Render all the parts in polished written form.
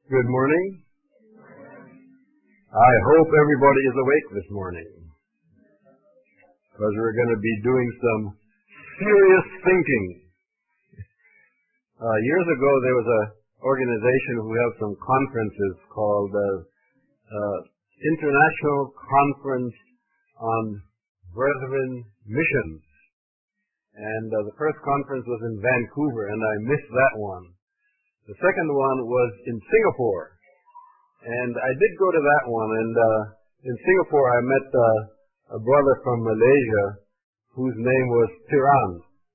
Good morning. I hope everybody is awake this morning, because we're going to be doing some serious thinking. Years ago, there was an organization who held some conferences called International Conference on Brethren Missions. And the first conference was in Vancouver, and I missed that one. The second one was in Singapore. And I did go to that one, and in Singapore I met a brother from Malaysia whose name was Tiran.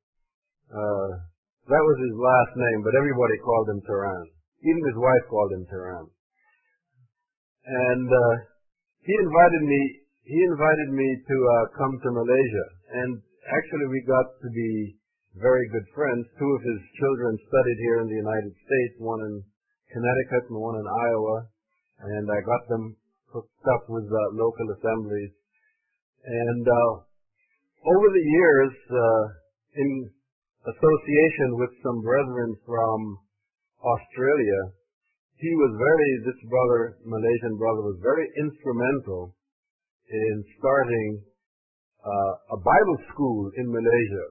That was his last name, but everybody called him Tiran. Even his wife called him Tiran. And he invited me to come to Malaysia. And actually we got to be very good friends. Two of his children studied here in the United States, one in Connecticut and one in Iowa. And I got them hooked up with local assemblies. And over the years, in association with some brethren from Australia, this brother, Malaysian brother, was very instrumental in starting a Bible school in Malaysia,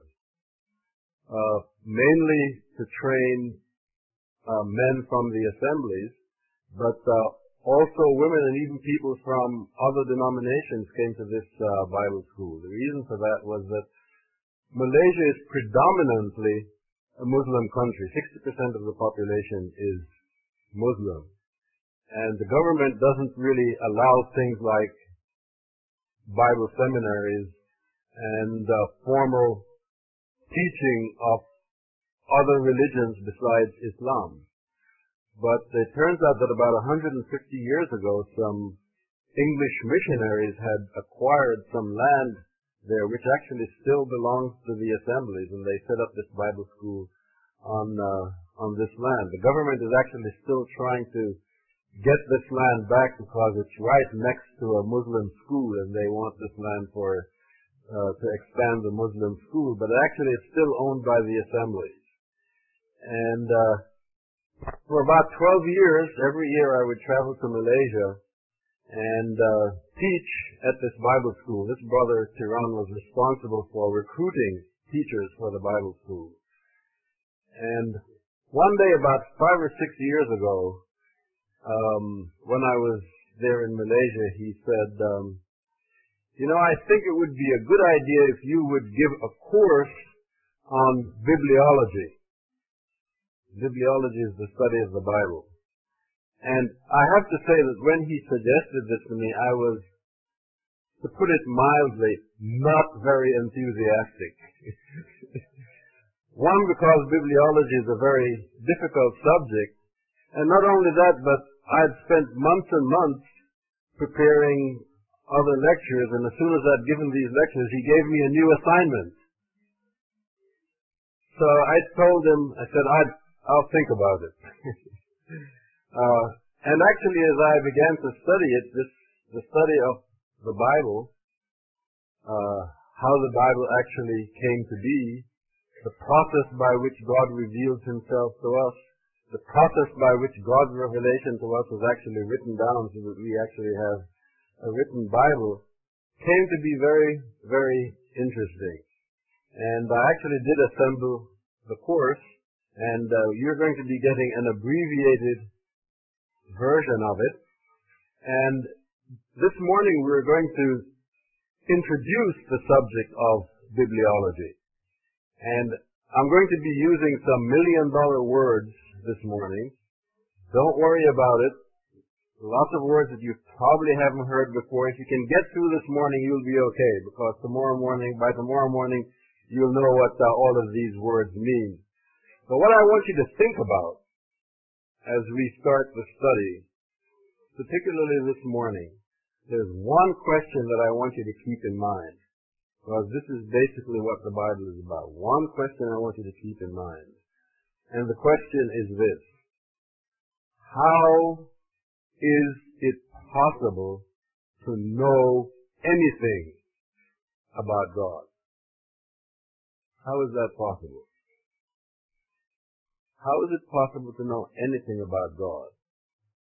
mainly to train men from the assemblies, but also women and even people from other denominations came to this Bible school. The reason for that was that Malaysia is predominantly a Muslim country. 60% of the population is Muslim. And the government doesn't really allow things like Bible seminaries and formal teaching of other religions besides Islam. But it turns out that about 150 years ago, some English missionaries had acquired some land there, which actually still belongs to the assemblies, and they set up this Bible school on this land. The government is actually still trying to get this land back because it's right next to a Muslim school, and they want this land to expand the Muslim school. But actually, it's still owned by the assemblies. And for about 12 years, every year I would travel to Malaysia and teach at this Bible school. This brother, Tiran, was responsible for recruiting teachers for the Bible school. And one day, about 5 or 6 years ago, when I was there in Malaysia, he said, I think it would be a good idea if you would give a course on bibliology. Bibliology is the study of the Bible. And I have to say that when he suggested this to me, I was, to put it mildly, not very enthusiastic. One, because bibliology is a very difficult subject. And not only that, but I'd spent months and months preparing other lectures, and as soon as I'd given these lectures, he gave me a new assignment. So I told him, I said, I'll think about it. And actually, as I began to study it, the study of the Bible, how the Bible actually came to be, the process by which God revealed himself to us, the process by which God's revelation to us was actually written down so that we actually have a written Bible, came to be very, very interesting. And I actually did assemble the course, and you're going to be getting an abbreviated version of it. And this morning we're going to introduce the subject of bibliology. And I'm going to be using some million-dollar words this morning. Don't worry about it. Lots of words that you probably haven't heard before. If you can get through this morning, you'll be okay, because by tomorrow morning, you'll know what all of these words mean. But what I want you to think about as we start the study, particularly this morning, there's one question that I want you to keep in mind, because this is basically what the Bible is about. One question I want you to keep in mind. And the question is this: how is it possible to know anything about God? How is that possible? How is it possible to know anything about God?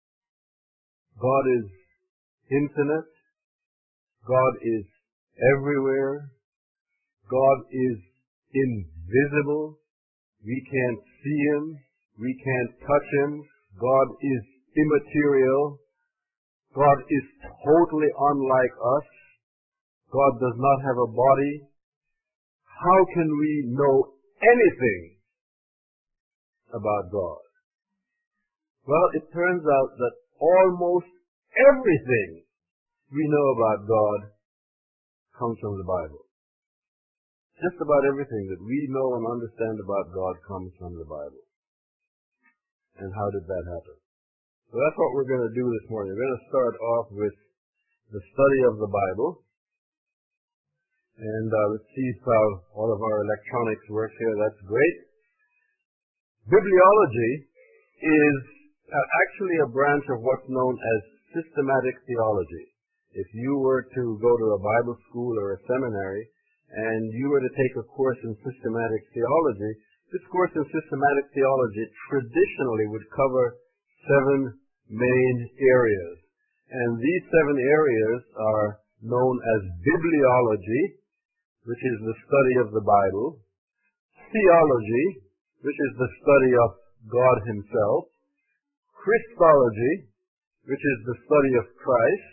God is infinite. God is everywhere. God is invisible. We can't see Him. We can't touch Him. God is immaterial. God is totally unlike us. God does not have a body. How can we know anything about God? Well, it turns out that almost everything we know about God comes from the Bible. Just about everything that we know and understand about God comes from the Bible. And how did that happen? So that's what we're going to do this morning. We're going to start off with the study of the Bible. And let's see how all of our electronics work here. That's great. Bibliology is actually a branch of what's known as systematic theology. If you were to go to a Bible school or a seminary and you were to take a course in systematic theology, this course in systematic theology traditionally would cover 7 main areas. And these 7 areas are known as bibliology, which is the study of the Bible, theology, which is the study of God Himself, Christology, which is the study of Christ,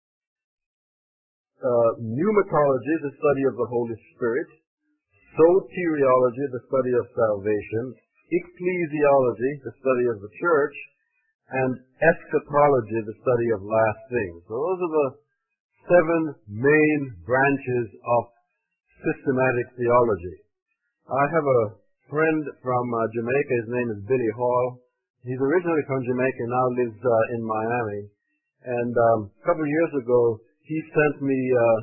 pneumatology, the study of the Holy Spirit, soteriology, the study of salvation, ecclesiology, the study of the church, and eschatology, the study of last things. So those are the 7 main branches of systematic theology. I have a friend from Jamaica. His name is Billy Hall. He's originally from Jamaica, now lives in Miami. And a couple of years ago, he sent me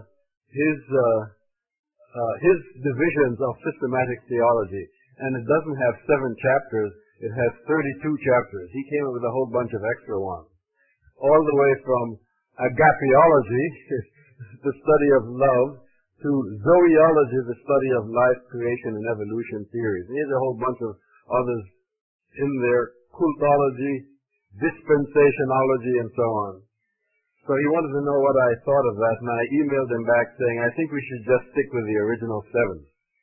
his divisions of systematic theology. And it doesn't have 7 chapters. It has 32 chapters. He came up with a whole bunch of extra ones. All the way from agapeology, the study of love, to zoeology, the study of life, creation, and evolution theories. And he has a whole bunch of others in there, cultology, dispensationology, and so on. So he wanted to know what I thought of that, and I emailed him back saying, I think we should just stick with the original 7.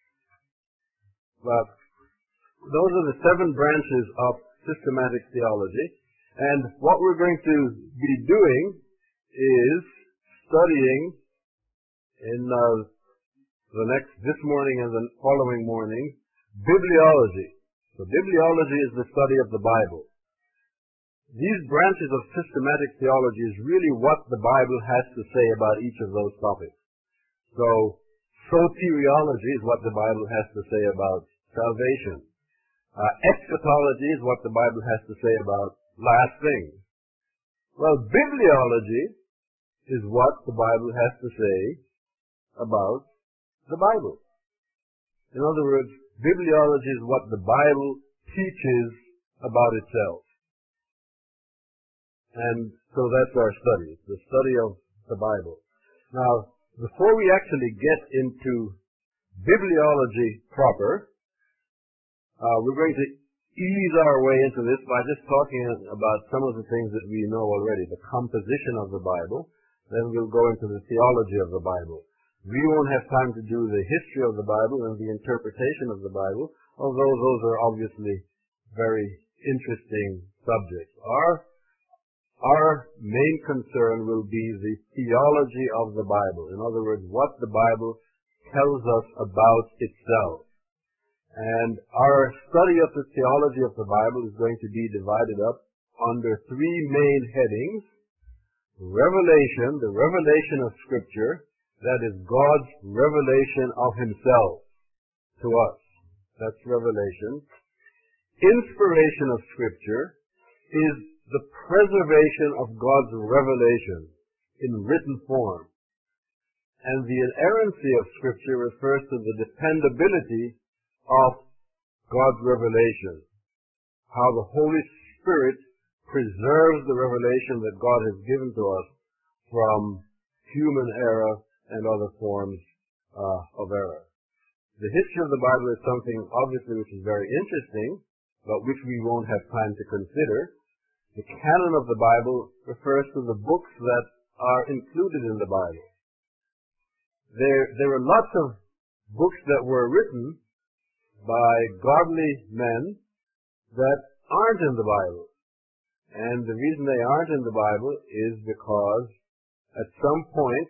But those are the 7 branches of systematic theology. And what we're going to be doing is studying in this morning and the following morning, bibliology. So bibliology is the study of the Bible. These branches of systematic theology is really what the Bible has to say about each of those topics. So soteriology is what the Bible has to say about salvation. Eschatology is what the Bible has to say about last things. Well, bibliology is what the Bible has to say about the Bible. In other words, bibliology is what the Bible teaches about itself. And so that's our study. It's the study of the Bible. Now, before we actually get into bibliology proper, we're going to ease our way into this by just talking about some of the things that we know already, the composition of the Bible. Then we'll go into the theology of the Bible. We won't have time to do the history of the Bible and the interpretation of the Bible, although those are obviously very interesting subjects. Our main concern will be the theology of the Bible. In other words, what the Bible tells us about itself. And our study of the theology of the Bible is going to be divided up under 3 main headings. Revelation, the revelation of Scripture, that is God's revelation of Himself to us. That's revelation. Inspiration of Scripture is the preservation of God's revelation in written form. And the inerrancy of Scripture refers to the dependability of God's revelation. How the Holy Spirit preserves the revelation that God has given to us from human error and other forms of error. The history of the Bible is something, obviously, which is very interesting, but which we won't have time to consider. The canon of the Bible refers to the books that are included in the Bible. There are lots of books that were written by godly men that aren't in the Bible. And the reason they aren't in the Bible is because at some point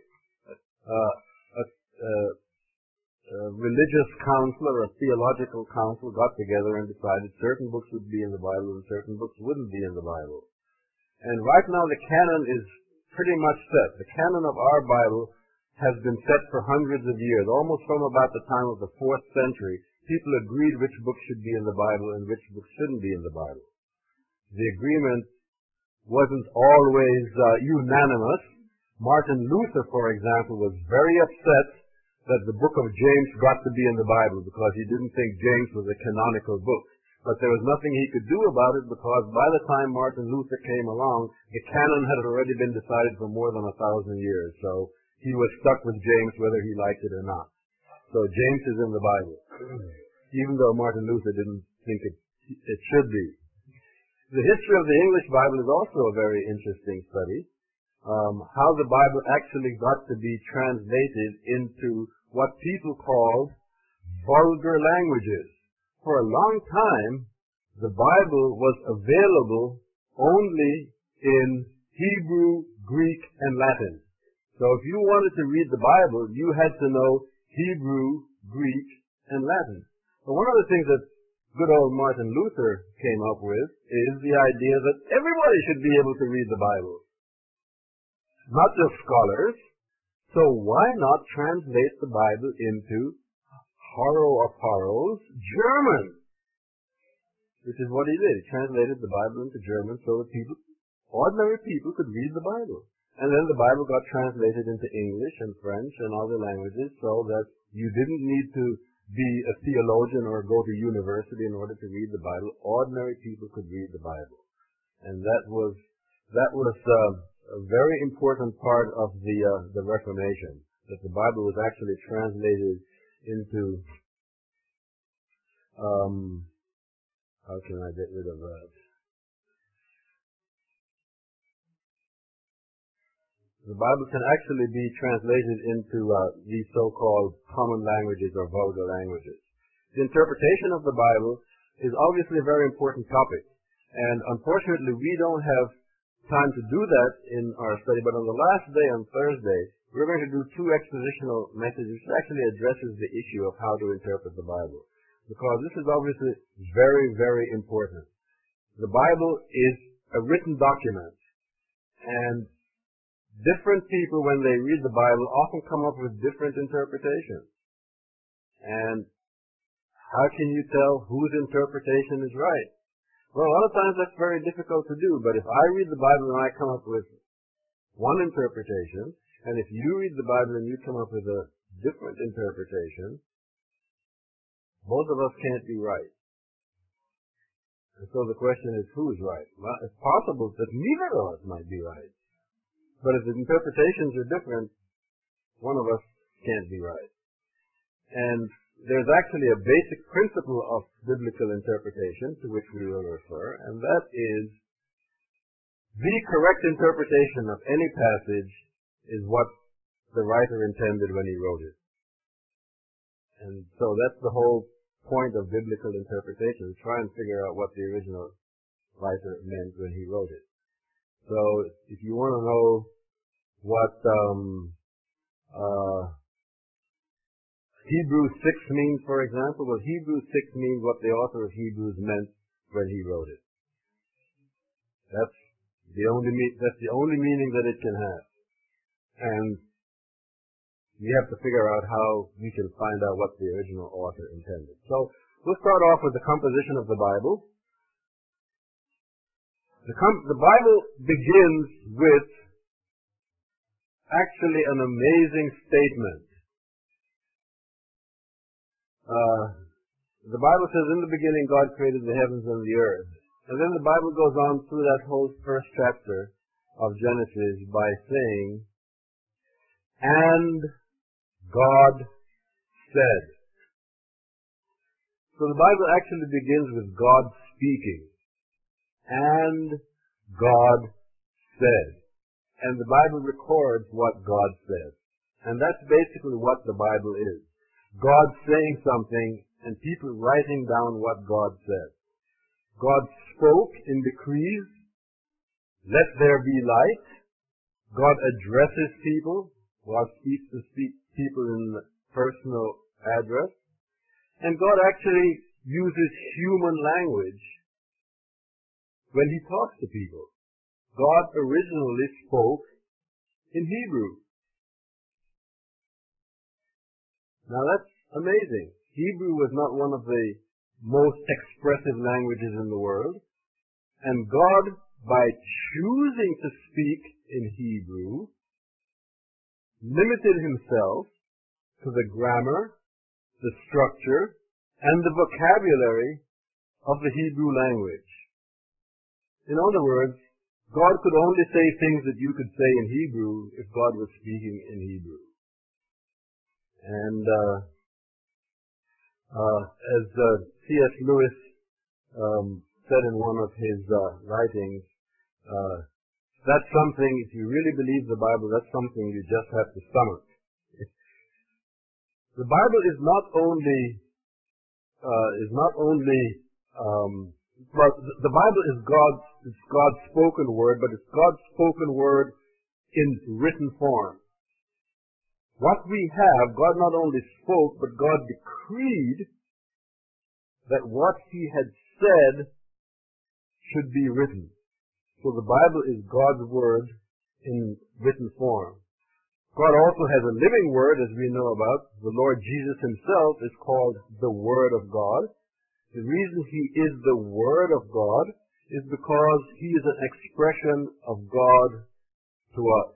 a religious council or a theological council got together and decided certain books would be in the Bible and certain books wouldn't be in the Bible. And right now the canon is pretty much set. The canon of our Bible has been set for hundreds of years, almost from about the time of the 4th century. People agreed which books should be in the Bible and which books shouldn't be in the Bible. The agreement wasn't always unanimous. Martin Luther, for example, was very upset that the book of James got to be in the Bible because he didn't think James was a canonical book. But there was nothing he could do about it because by the time Martin Luther came along, the canon had already been decided for more than 1,000 years. So he was stuck with James whether he liked it or not. So James is in the Bible, even though Martin Luther didn't think it should be. The history of the English Bible is also a very interesting study. How the Bible actually got to be translated into what people called vulgar languages. For a long time, the Bible was available only in Hebrew, Greek, and Latin. So if you wanted to read the Bible, you had to know Hebrew, Greek, and Latin. But one of the things that good old Martin Luther came up with is the idea that everybody should be able to read the Bible, not just scholars. So why not translate the Bible into Haro German? Which is what he did. He translated the Bible into German so that ordinary people could read the Bible. And then the Bible got translated into English and French and other languages so that you didn't need to be a theologian or go to university in order to read the Bible. Ordinary people could read the Bible. And that was a very important part of the Reformation, that the Bible was actually translated into, how can I get rid of that? The Bible can actually be translated into these so-called common languages or vulgar languages. The interpretation of the Bible is obviously a very important topic. And unfortunately, we don't have time to do that in our study, but on the last day, on Thursday, we're going to do 2 expositional messages which actually addresses the issue of how to interpret the Bible. Because this is obviously very, very important. The Bible is a written document, and different people, when they read the Bible, often come up with different interpretations. And how can you tell whose interpretation is right? Well, a lot of times that's very difficult to do, but if I read the Bible and I come up with one interpretation, and if you read the Bible and you come up with a different interpretation, both of us can't be right. And so the question is, who's right? Well, it's possible that neither of us might be right. But if the interpretations are different, one of us can't be right. And there's actually a basic principle of biblical interpretation to which we will refer, and that is the correct interpretation of any passage is what the writer intended when he wrote it. And so that's the whole point of biblical interpretation, try and figure out what the original writer meant when he wrote it. So if you want to know what Hebrews 6 means, for example, well, Hebrews 6 means what the author of Hebrews meant when he wrote it. That's the only meaning that it can have. And we have to figure out how we can find out what the original author intended. So we'll start off with the composition of the Bible. The Bible begins with actually an amazing statement. The Bible says, in the beginning God created the heavens and the earth. And then the Bible goes on through that whole first chapter of Genesis by saying, and God said. So the Bible actually begins with God speaking. And God said. And the Bible records what God says. And that's basically what the Bible is. God saying something and people writing down what God said. God spoke in decrees, let there be light. God addresses people. God speaks to people in personal address. And God actually uses human language when he talks to people. God originally spoke in Hebrew. Now that's amazing. Hebrew was not one of the most expressive languages in the world. And God, by choosing to speak in Hebrew, limited himself to the grammar, the structure, and the vocabulary of the Hebrew language. In other words, God could only say things that you could say in Hebrew if God was speaking in Hebrew. And as C.S. Lewis said in one of his writings, that's something, if you really believe the Bible, that's something you just have to stomach. The Bible is not only well, the Bible is God's spoken word, but it's God's spoken word in written form. What we have, God not only spoke, but God decreed that what he had said should be written. So the Bible is God's word in written form. God also has a living word, as we know about. The Lord Jesus himself is called the Word of God. The reason he is the Word of God is because he is an expression of God to us.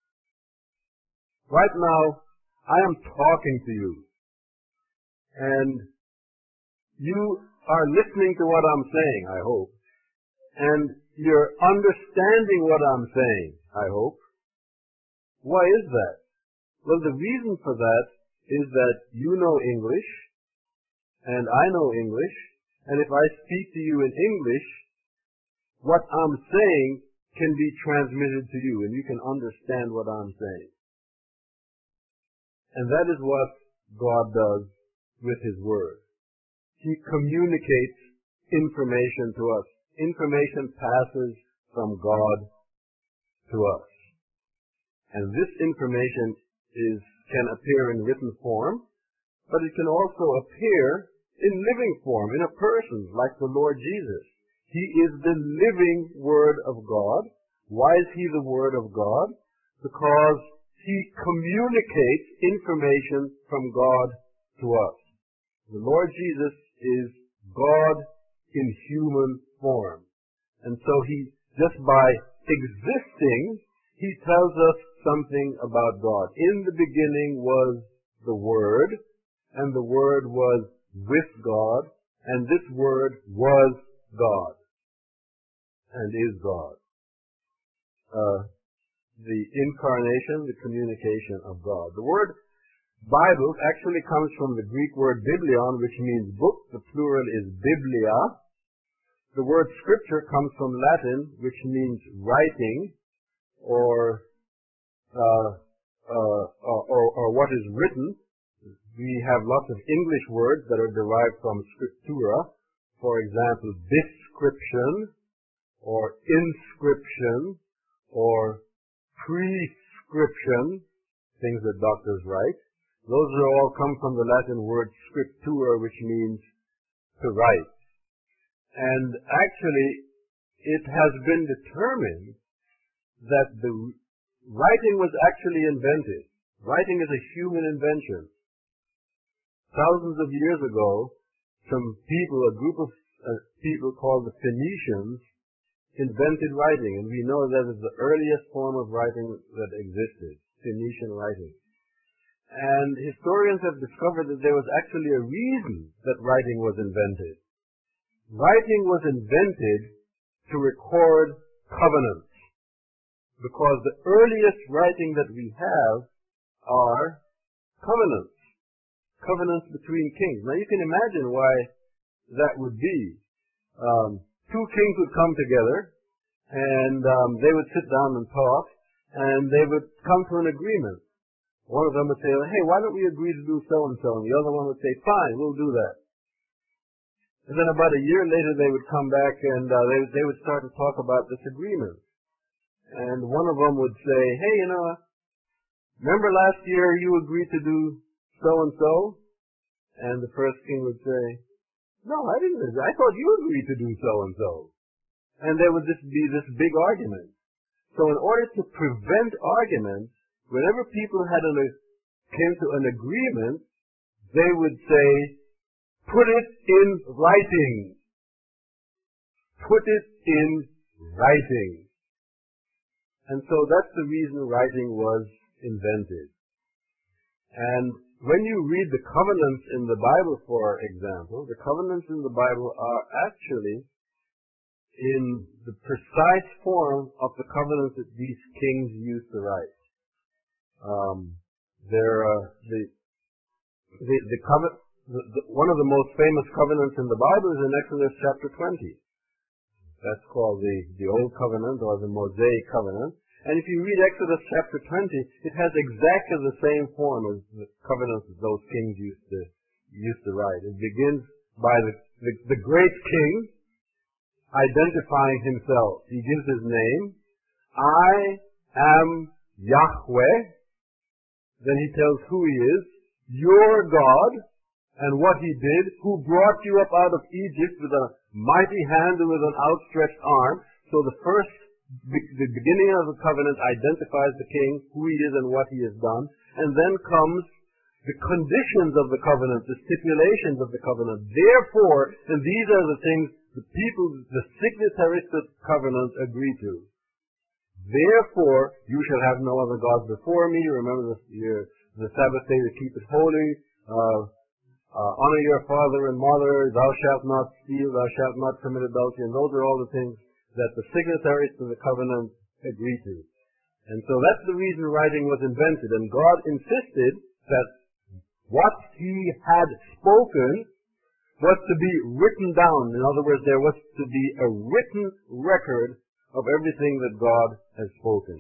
Right now, I am talking to you, and you are listening to what I'm saying, I hope, and you're understanding what I'm saying, I hope. Why is that? Well, the reason for that is that you know English, and I know English, and if I speak to you in English, what I'm saying can be transmitted to you, and you can understand what I'm saying. And that is what God does with his word. He communicates information to us. Information passes from God to us. And this information can appear in written form, but it can also appear in living form, in a person like the Lord Jesus. He is the living Word of God. Why is he the Word of God? Because he communicates information from God to us. The Lord Jesus is God in human form. And so he, just by existing, he tells us something about God. In the beginning was the Word, and the Word was with God, and this Word was God, and is God. The incarnation, the communication of God. The word Bible actually comes from the Greek word biblion, which means book. The plural is biblia. The word scripture comes from Latin, which means writing, or what is written. We have lots of English words that are derived from scriptura. For example, description, or inscription, or prescription, things that doctors write. Those are all come from the Latin word scriptura, which means to write. And actually, it has been determined that the writing was actually invented. Writing is a human invention. Thousands of years ago, a group of people called the Phoenicians, invented writing, and we know that is the earliest form of writing that existed, Phoenician writing. And historians have discovered that there was actually a reason that writing was invented. Writing was invented to record covenants, because the earliest writing that we have are covenants, covenants between kings. Now you can imagine why that would be. Two kings would come together, and they would sit down and talk, and they would come to an agreement. One of them would say, hey, why don't we agree to do so-and-so? And the other one would say, fine, we'll do that. And then about a year later, they would come back, and they would start to talk about this agreement. And one of them would say, hey, remember last year you agreed to do so-and-so? And the first king would say, no, I didn't. I thought you agreed to do so-and-so. And there would just be this big argument. So in order to prevent arguments, whenever people came to an agreement, they would say, put it in writing. Put it in writing. And so that's the reason writing was invented. And when you read the covenants in the Bible, for example, the covenants in the Bible are actually in the precise form of the covenants that these kings used to write. One of the most famous covenants in the Bible is in Exodus chapter 20. That's called the Old Covenant or the Mosaic Covenant. And if you read Exodus chapter 20, it has exactly the same form as the covenants that those kings used to write. It begins by the great king identifying himself. He gives his name. I am Yahweh. Then he tells who he is. Your God and what he did, who brought you up out of Egypt with a mighty hand and with an outstretched arm. So the beginning of the covenant identifies the king, who he is and what he has done. And then comes the conditions of the covenant, the stipulations of the covenant. Therefore, and these are the things the people, the signatories to the covenant agree to. Therefore, you shall have no other gods before me. Remember the Sabbath day to keep it holy. Honor your father and mother. Thou shalt not steal. Thou shalt not commit adultery. And those are all the things that the signatories to the covenant agree to. And so that's the reason writing was invented. And God insisted that what he had spoken was to be written down. In other words, there was to be a written record of everything that God has spoken.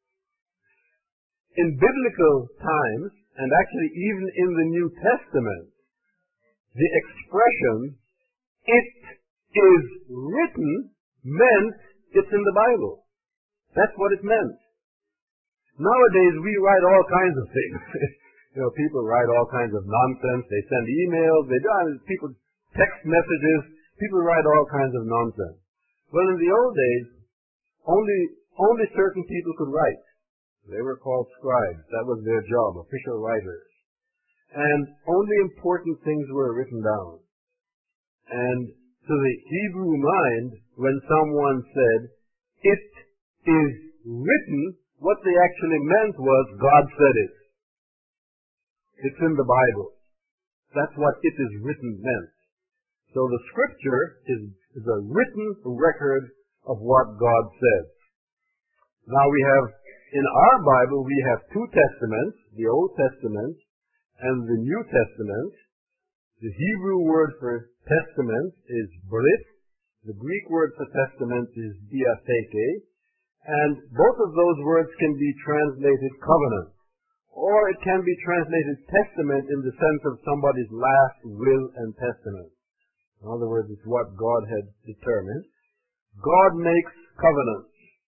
In biblical times, and actually even in the New Testament, the expression, it is written, meant it's in the Bible. That's what it meant. Nowadays, we write all kinds of things. People write all kinds of nonsense. They send emails. People text messages. People write all kinds of nonsense. Well, in the old days, only certain people could write. They were called scribes. That was their job, official writers. And only important things were written down. And to the Hebrew mind, when someone said, it is written, what they actually meant was, God said it. It's in the Bible. That's what it is written meant. So the scripture is a written record of what God says. Now in our Bible, we have two testaments, the Old Testament and the New Testament. The Hebrew word for testament is brit. The Greek word for testament is diatheke. And both of those words can be translated covenant. Or it can be translated testament in the sense of somebody's last will and testament. In other words, it's what God had determined. God makes covenants.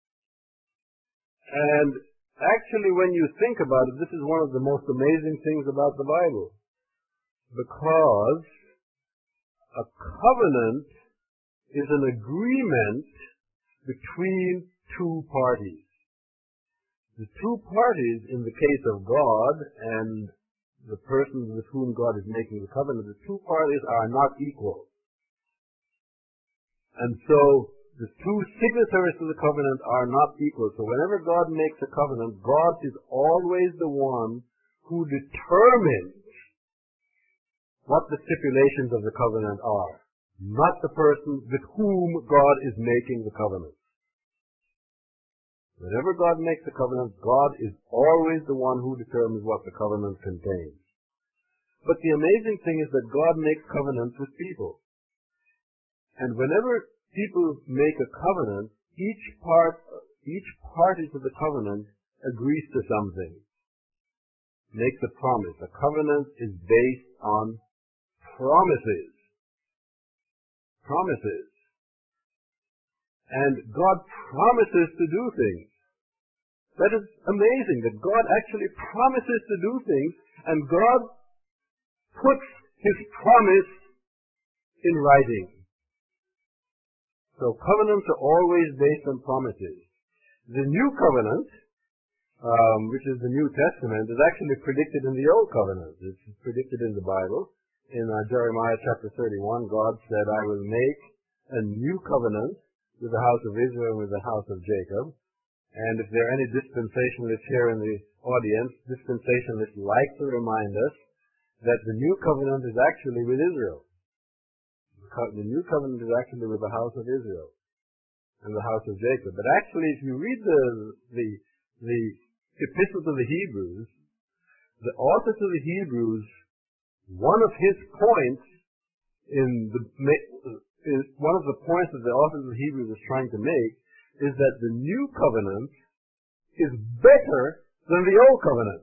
And actually, when you think about it, this is one of the most amazing things about the Bible. Because a covenant is an agreement between two parties. The two parties, in the case of God and the person with whom God is making the covenant, the two parties are not equal. And so the two signatories to the covenant are not equal. So whenever God makes a covenant, God is always the one who determines what the stipulations of the covenant are, not the person with whom God is making the covenant. Whenever God makes a covenant, God is always the one who determines what the covenant contains. But the amazing thing is that God makes covenants with people. And whenever people make a covenant, each party to the covenant agrees to something, makes a promise. A covenant is based on promises. Promises. And God promises to do things. That is amazing, that God actually promises to do things, and God puts His promise in writing. So covenants are always based on promises. The New Covenant, which is the New Testament, is actually predicted in the Old Covenant. It's predicted in the Bible. In Jeremiah chapter 31, God said, I will make a new covenant with the house of Israel and with the house of Jacob. And if there are any dispensationalists here in the audience, dispensationalists like to remind us that the new covenant is actually with Israel. The new covenant is actually with the house of Israel and the house of Jacob. But actually, if you read the Epistle to the Hebrews, the author to the Hebrews, one of his points one of the points that the author of the Hebrews is trying to make is that the new covenant is better than the old covenant.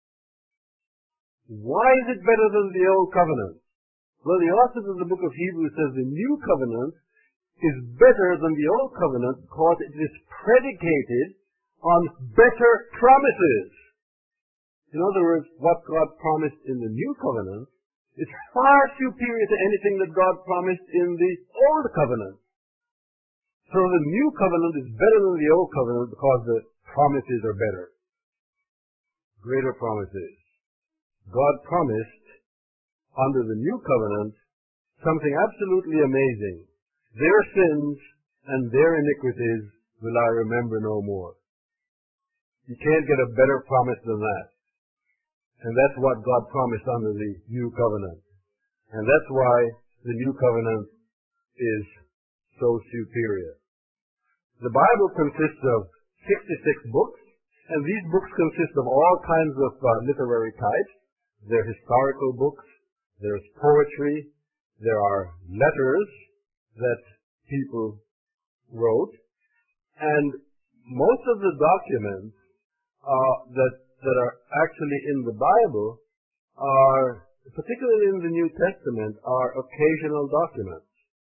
Why is it better than the old covenant? Well, the author of the book of Hebrews says the new covenant is better than the old covenant because it is predicated on better promises. In other words, what God promised in the new covenant is far superior to anything that God promised in the old covenant. So the new covenant is better than the old covenant because the promises are better. Greater promises. God promised under the new covenant something absolutely amazing. Their sins and their iniquities will I remember no more. You can't get a better promise than that. And that's what God promised under the new covenant. And that's why the new covenant is so superior. The Bible consists of 66 books, and these books consist of all kinds of literary types. There are historical books, there's poetry, there are letters that people wrote, and most of the documents that are actually in the Bible are, particularly in the New Testament, are occasional documents.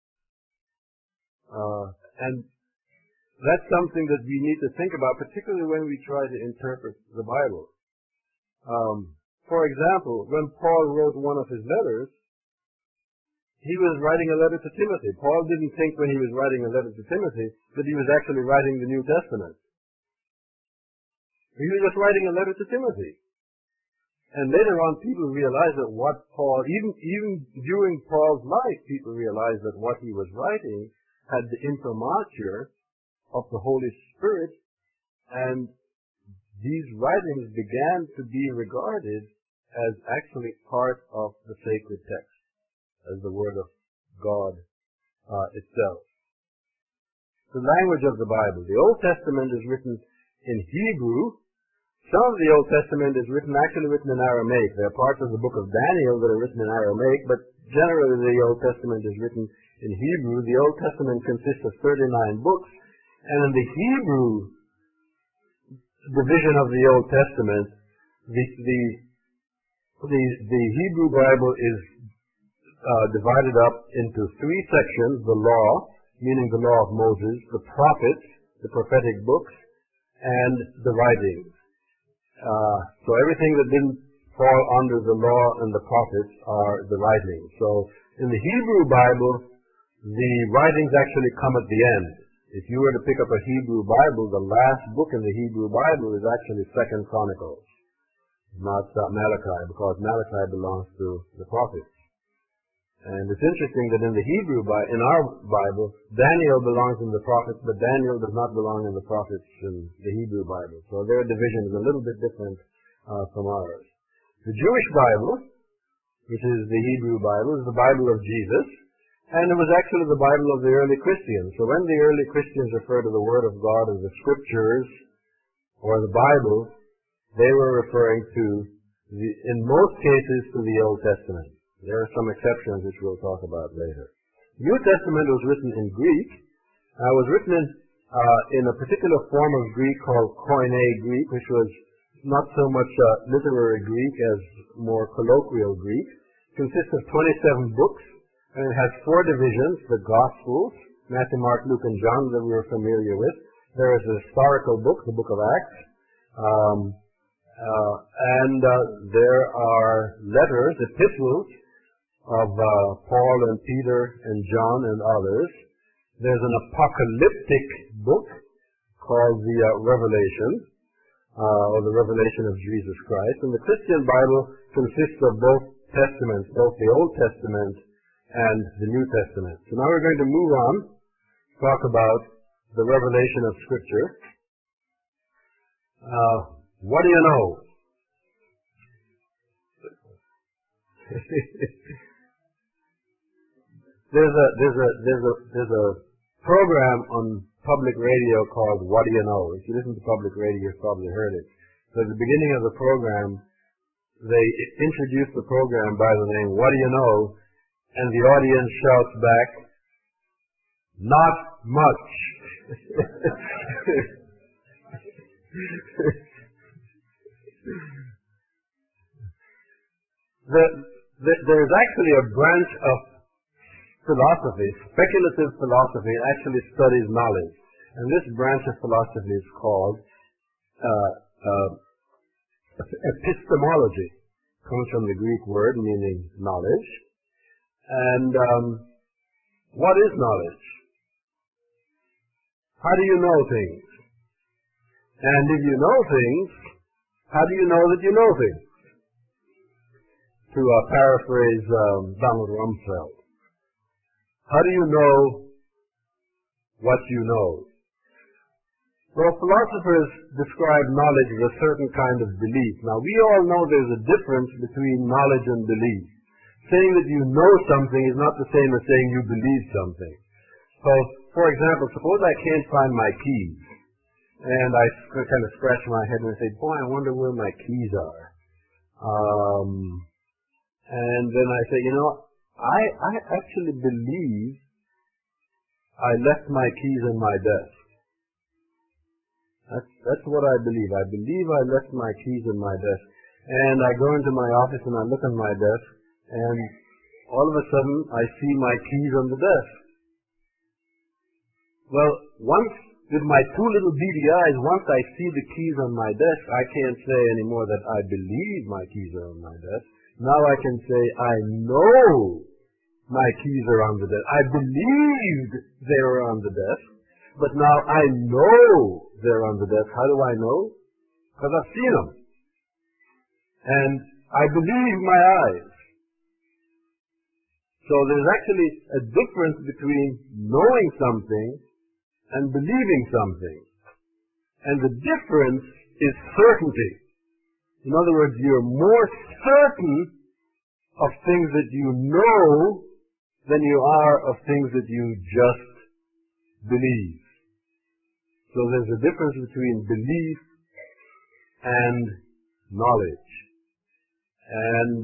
And that's something that we need to think about, particularly when we try to interpret the Bible. For example, when Paul wrote one of his letters, he was writing a letter to Timothy. Paul didn't think when he was writing a letter to Timothy that he was actually writing the New Testament. He was just writing a letter to Timothy. And later on, people realized that what Paul, even during Paul's life, people realized that what he was writing had the imprimatur of the Holy Spirit, and these writings began to be regarded as actually part of the sacred text, as the Word of God itself. The language of the Bible. The Old Testament is written in Hebrew. Some of the Old Testament is actually written in Aramaic. There are parts of the book of Daniel that are written in Aramaic, but generally the Old Testament is written in Hebrew. The Old Testament consists of 39 books, and in the Hebrew division of the Old Testament, the Hebrew Bible is divided up into three sections: the law, meaning the law of Moses, the prophets, the prophetic books, and the writings. So everything that didn't fall under the law and the prophets are the writings. So in the Hebrew Bible, the writings actually come at the end. If you were to pick up a Hebrew Bible, the last book in the Hebrew Bible is actually 2 Chronicles, not Malachi, because Malachi belongs to the prophets. And it's interesting that in the Hebrew Bible, in our Bible, Daniel belongs in the prophets, but Daniel does not belong in the prophets in the Hebrew Bible. So their division is a little bit different from ours. The Jewish Bible, which is the Hebrew Bible, is the Bible of Jesus, and it was actually the Bible of the early Christians. So when the early Christians refer to the Word of God as the Scriptures or the Bible, they were referring to, in most cases, to the Old Testament. There are some exceptions which we'll talk about later. The New Testament was written in Greek. It was written in in a particular form of Greek called Koine Greek, which was not so much literary Greek as more colloquial Greek. It consists of 27 books, and it has 4 divisions: the Gospels, Matthew, Mark, Luke, and John, that we are familiar with. There is a historical book, the Book of Acts, and there are letters, epistles of Paul and Peter and John and others. There's an apocalyptic book called the Revelation, or the Revelation of Jesus Christ. And the Christian Bible consists of both Testaments, both the Old Testament and the New Testament. So now we're going to move on, talk about the revelation of Scripture. What do you know? There's a program on public radio called What Do You Know? If you listen to public radio, you've probably heard it. So at the beginning of the program, they introduce the program by the name What Do You Know? And the audience shouts back, not much. There's actually a branch of philosophy, speculative philosophy, actually studies knowledge. And this branch of philosophy is called epistemology. It comes from the Greek word meaning knowledge. And what is knowledge? How do you know things? And if you know things, how do you know that you know things? To paraphrase Donald Rumsfeld. How do you know what you know? Well, philosophers describe knowledge as a certain kind of belief. Now, we all know there's a difference between knowledge and belief. Saying that you know something is not the same as saying you believe something. So, for example, suppose I can't find my keys, and I kind of scratch my head and I say, boy, I wonder where my keys are. And then I say, you know, I actually believe I left my keys in my desk. That's what I believe. I believe I left my keys in my desk. And I go into my office and I look on my desk, and all of a sudden I see my keys on the desk. Well, with my 2 little beady eyes, once I see the keys on my desk, I can't say anymore that I believe my keys are on my desk. Now I can say I know my keys are on the desk. I believed they were on the desk, but now I know they're on the desk. How do I know? Because I've seen them. And I believe my eyes. So there's actually a difference between knowing something and believing something. And the difference is certainty. In other words, you're more certain of things that you know than you are of things that you just believe. So there's a difference between belief and knowledge. And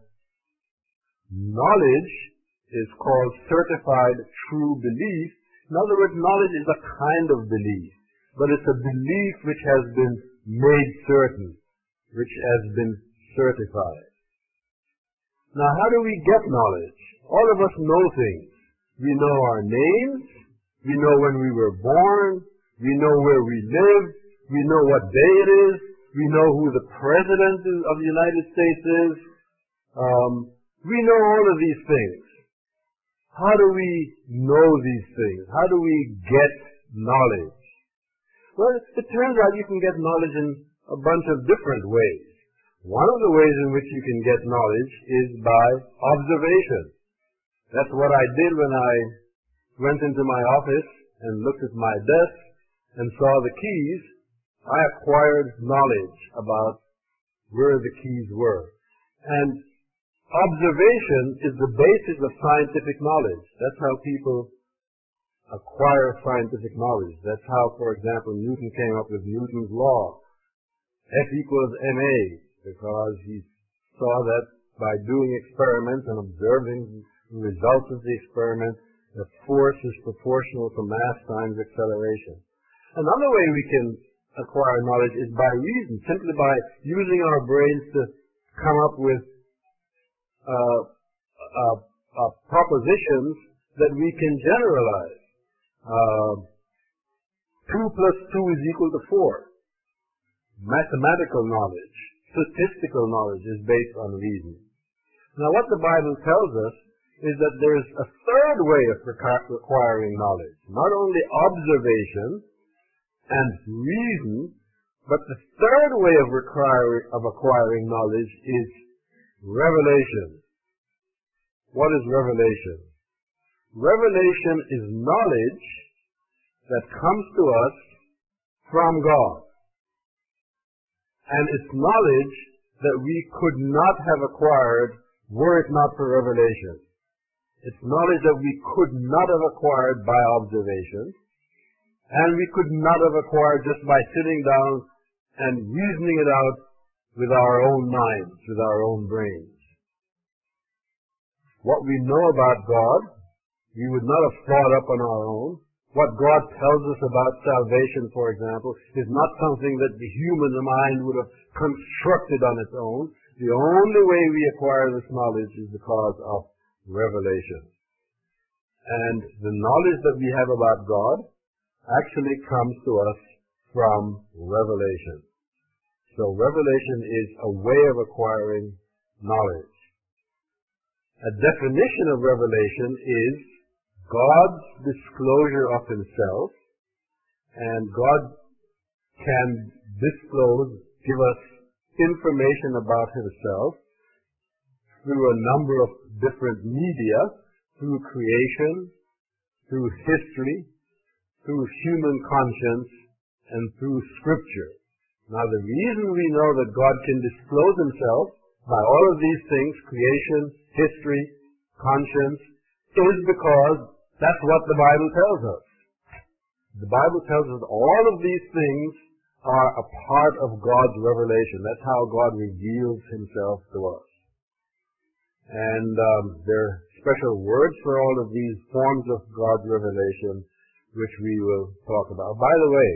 knowledge is called certified true belief. In other words, knowledge is a kind of belief, but it's a belief which has been made certain, which has been certified. Now, how do we get knowledge? All of us know things. We know our names. We know when we were born. We know where we live. We know what day it is. We know who the President of the United States is. We know all of these things. How do we know these things? How do we get knowledge? Well, it turns out you can get knowledge in a bunch of different ways. One of the ways in which you can get knowledge is by observation. That's what I did when I went into my office and looked at my desk and saw the keys. I acquired knowledge about where the keys were. And observation is the basis of scientific knowledge. That's how people acquire scientific knowledge. That's how, for example, Newton came up with Newton's law. F equals ma, because he saw that by doing experiments and observing the results of the experiment, the force is proportional to mass times acceleration. Another way we can acquire knowledge is by reason, simply by using our brains to come up with propositions that we can generalize. 2 plus 2 is equal to 4. Mathematical knowledge, statistical knowledge is based on reason. Now what the Bible tells us is that there is a third way of acquiring knowledge. Not only observation and reason, but the third way of acquiring knowledge is revelation. What is revelation? Revelation is knowledge that comes to us from God. And it's knowledge that we could not have acquired were it not for revelation. It's knowledge that we could not have acquired by observation, and we could not have acquired just by sitting down and reasoning it out with our own minds, with our own brains. What we know about God, we would not have thought up on our own. What God tells us about salvation, for example, is not something that the human mind would have constructed on its own. The only way we acquire this knowledge is because of revelation. And the knowledge that we have about God actually comes to us from revelation. So revelation is a way of acquiring knowledge. A definition of revelation is God's disclosure of himself, and God can disclose, give us information about himself through a number of different media, through creation, through history, through human conscience, and through Scripture. Now the reason we know that God can disclose himself by all of these things, creation, history, conscience, is because that's what the Bible tells us. The Bible tells us all of these things are a part of God's revelation. That's how God reveals himself to us. And there are special words for all of these forms of God's revelation, which we will talk about. By the way,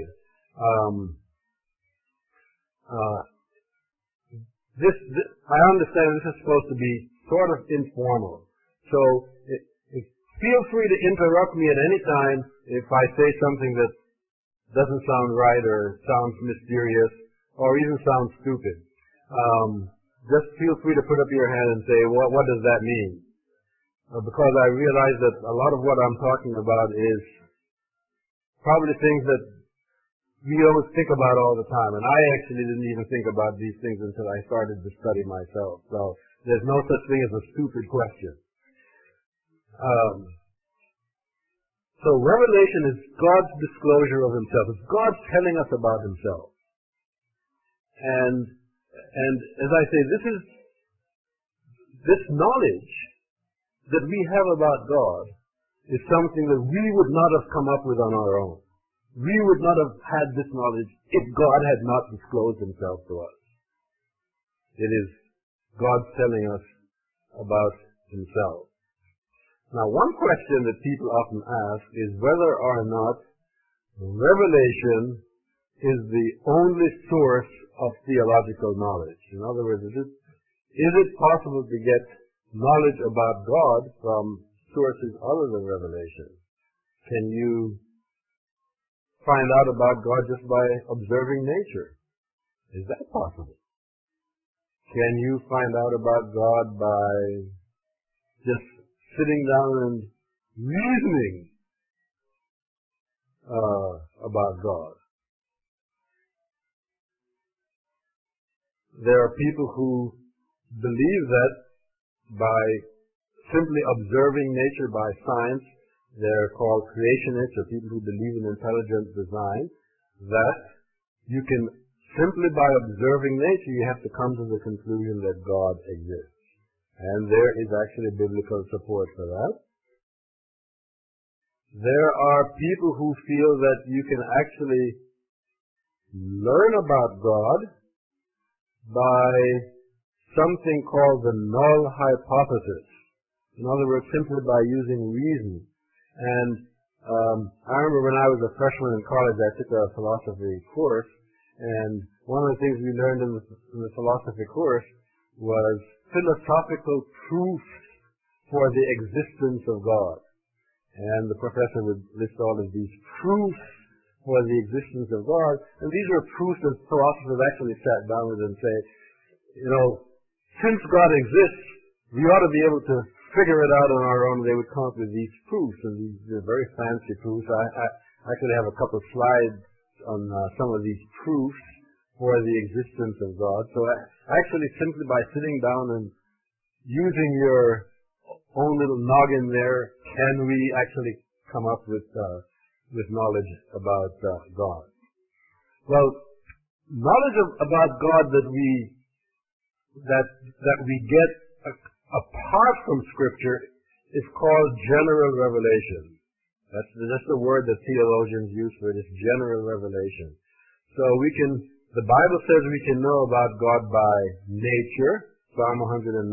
I understand this is supposed to be sort of informal. So feel free to interrupt me at any time if I say something that doesn't sound right or sounds mysterious or even sounds stupid. Just feel free to put up your hand and say, what does that mean? Because I realize that a lot of what I'm talking about is probably things that we always think about all the time. And I actually didn't even think about these things until I started to study myself. So there's no such thing as a stupid question. So revelation is God's disclosure of himself. It's God telling us about himself. And as I say, this knowledge that we have about God is something that we would not have come up with on our own. We would not have had this knowledge if God had not disclosed himself to us. It is God telling us about himself. Now, one question that people often ask is whether or not revelation is the only source of theological knowledge. In other words, is it possible to get knowledge about God from sources other than revelation? Can you find out about God just by observing nature? Is that possible? Can you find out about God by just sitting down and reasoning about God? There are people who believe that by simply observing nature by science, they're called creationists, or people who believe in intelligent design, that you can simply by observing nature, you have to come to the conclusion that God exists. And there is actually biblical support for that. There are people who feel that you can actually learn about God by something called the null hypothesis. In other words, simply by using reason. And I remember when I was a freshman in college, I took a philosophy course, and one of the things we learned in the philosophy course was philosophical proofs for the existence of God. And the professor would list all of these proofs for the existence of God, and these were proofs that philosophers actually sat down with and say, since God exists, we ought to be able to figure it out on our own. They would come up with these proofs, and these are very fancy proofs. I actually have a couple of slides on some of these proofs for the existence of God. So actually, simply by sitting down and using your own little noggin there, can we actually come up with knowledge about God? Well, knowledge about God that we get apart from Scripture is called general revelation. That's the word that theologians use for it. It's general revelation. So the Bible says we can know about God by nature, Psalm 119,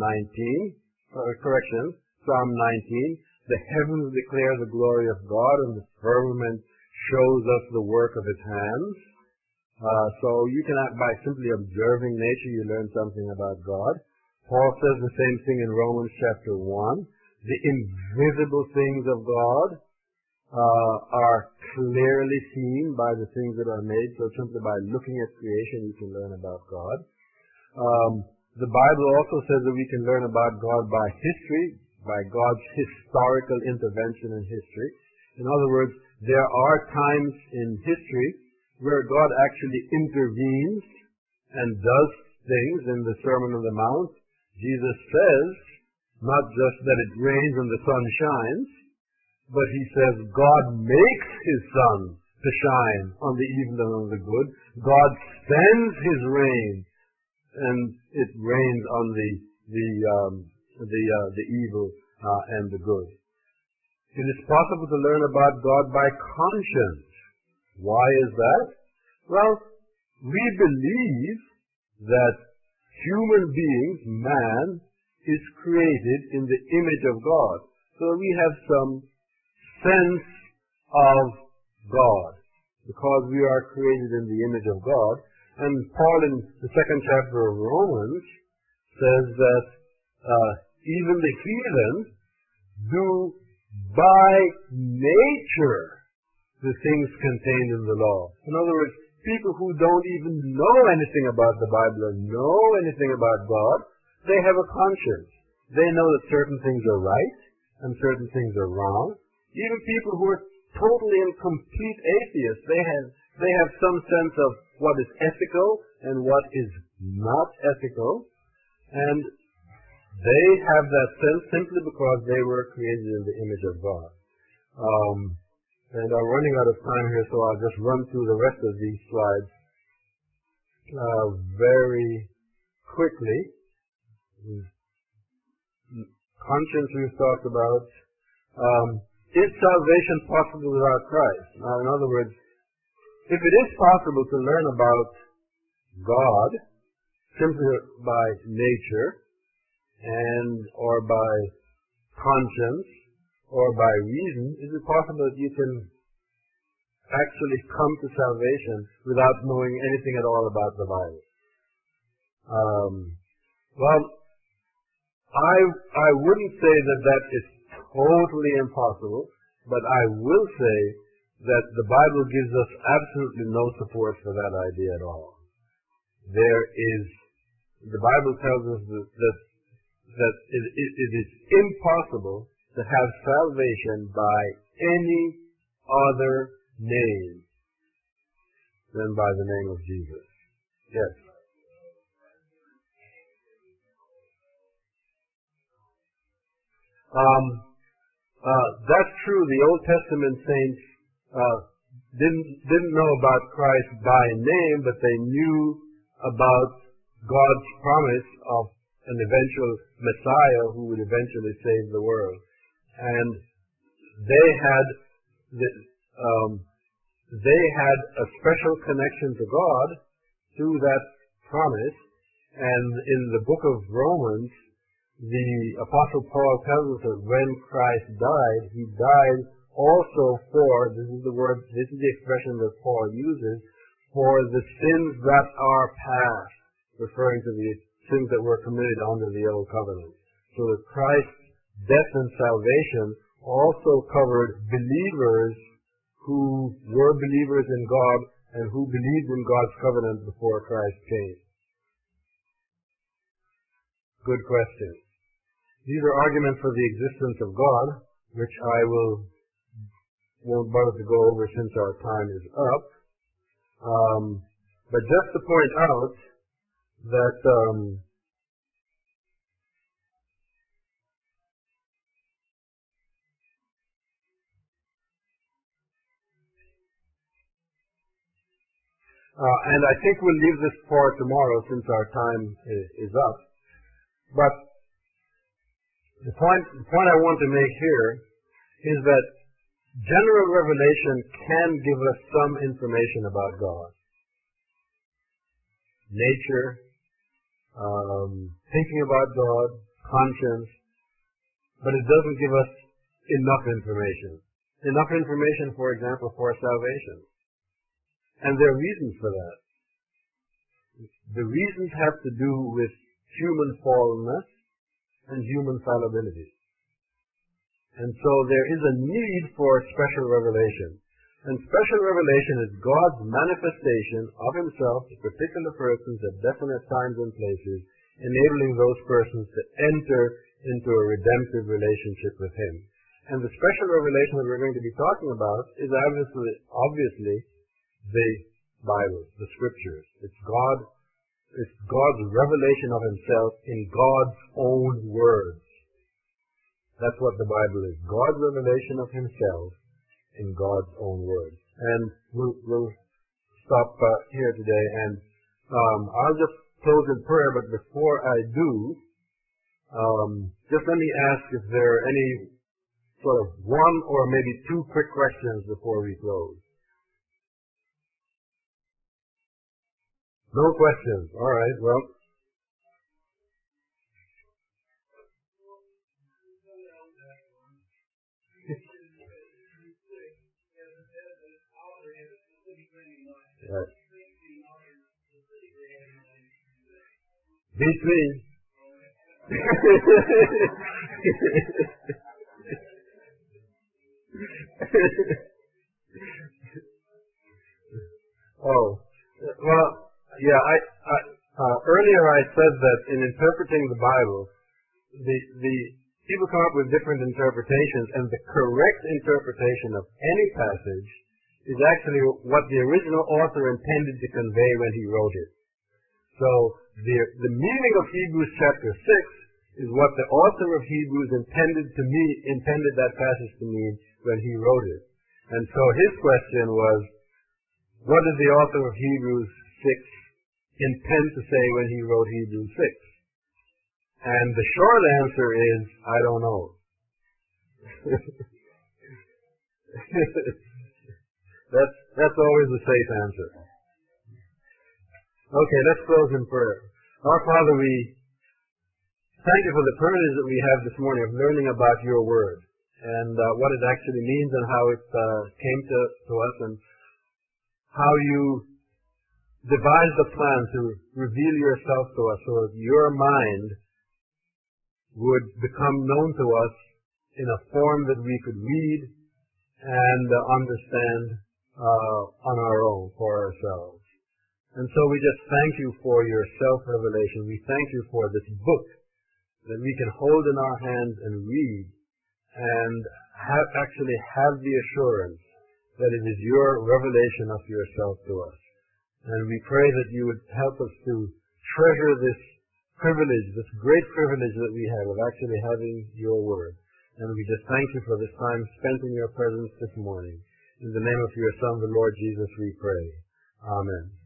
Psalm 19. The heavens declare the glory of God, and the firmament shows us the work of His hands. So you can, by simply observing nature, you learn something about God. Paul says the same thing in Romans chapter 1. The invisible things of God are clearly seen by the things that are made. So simply by looking at creation, you can learn about God. The Bible also says that we can learn about God by history, by God's historical intervention in history. In other words, there are times in history where God actually intervenes and does things. In the Sermon on the Mount, Jesus says not just that it rains and the sun shines, but He says God makes His sun to shine on the evil and on the good. God sends His rain, and it rains on the evil and the good. It is possible to learn about God by conscience. Why is that? Well, we believe that human beings, man, is created in the image of God. So we have some sense of God because we are created in the image of God. And Paul in the 2nd chapter of Romans says that even the heathen do by nature the things contained in the law. In other words, people who don't even know anything about the Bible or know anything about God, they have a conscience. They know that certain things are right and certain things are wrong. Even people who are totally and complete atheists, they have some sense of what is ethical and what is not ethical. And they have that sense simply because they were created in the image of God. And I'm running out of time here, so I'll just run through the rest of these slides very quickly. Conscience we've talked about. Is salvation possible without Christ? Now, in other words, if it is possible to learn about God simply by nature or by conscience or by reason, is it possible that you can actually come to salvation without knowing anything at all about the Bible? Well, I wouldn't say that is totally impossible, but I will say that the Bible gives us absolutely no support for that idea at all. The Bible tells us that it is impossible to have salvation by any other name than by the name of Jesus. Yes. That's true. The Old Testament saints didn't know about Christ by name, but they knew about God's promise of an eventual Messiah who would eventually save the world. And they had a special connection to God through that promise. And in the book of Romans, the Apostle Paul tells us that when Christ died, He died also for, this is the expression that Paul uses, for the sins that are past, referring to the sins that were committed under the old covenant. So that Christ's death and salvation also covered believers who were believers in God and who believed in God's covenant before Christ came. Good question. These are arguments for the existence of God, which I won't bother to go over since our time is up. But just to point out that and I think we'll leave this for tomorrow since our time is up. But the point I want to make here is that general revelation can give us some information about God. Nature, thinking about God, conscience, but it doesn't give us enough information. Enough information, for example, for salvation. And there are reasons for that. The reasons have to do with human fallenness and human fallibility. And so there is a need for special revelation. And special revelation is God's manifestation of himself to particular persons at definite times and places, enabling those persons to enter into a redemptive relationship with him. And the special revelation that we're going to be talking about is obviously the Bible, the Scriptures. It's God's revelation of himself in God's own words. That's what the Bible is. God's revelation of himself in God's own words. And we'll stop here today. And I'll just close in prayer, but before I do, just let me ask if there are any sort of one or maybe two quick questions before we close. No questions. All right, well. Right. Between. Oh, well. Yeah, earlier I said that in interpreting the Bible, the people come up with different interpretations, and the correct interpretation of any passage is actually what the original author intended to convey when he wrote it. So the meaning of Hebrews chapter 6 is what the author of Hebrews intended that passage to mean when he wrote it. And so his question was, what did the author of Hebrews 6 intend to say when he wrote Hebrews 6? And the short answer is, I don't know. That's always the safe answer. Okay, let's close in prayer. Our Father, we thank you for the privilege that we have this morning of learning about your word and what it actually means and how it came to us and how you devised a plan to reveal yourself to us so that your mind would become known to us in a form that we could read and understand on our own for ourselves. And so we just thank you for your self-revelation. We thank you for this book that we can hold in our hands and read and actually have the assurance that it is your revelation of yourself to us. And we pray that you would help us to treasure this privilege, this great privilege that we have of actually having your word. And we just thank you for this time spent in your presence this morning. In the name of your Son, the Lord Jesus, we pray. Amen.